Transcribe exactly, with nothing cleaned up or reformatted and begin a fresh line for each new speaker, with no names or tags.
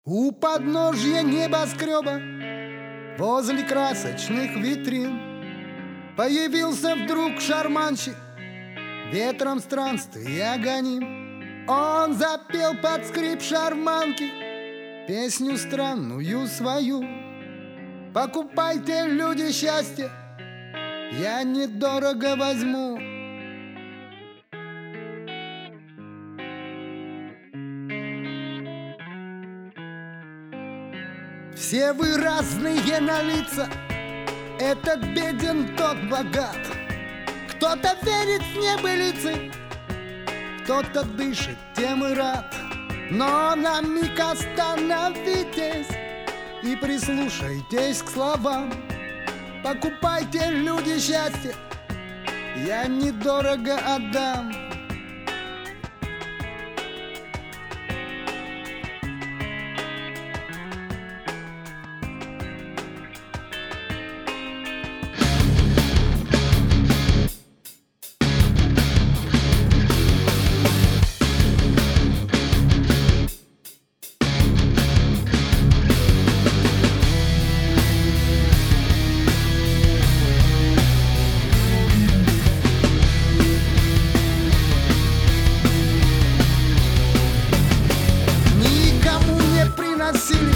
У подножья небоскреба, возле красочных витрин, появился вдруг шарманщик, ветром странствия гоним. Он запел под скрип шарманки песню странную свою. Покупайте, люди, счастье, я недорого возьму. Все вы разные на лица, этот беден, тот богат. Кто-то верит в небылицы, кто-то дышит, тем и рад. Но на миг остановитесь и прислушайтесь к словам. Покупайте, люди, счастье, я недорого отдам. See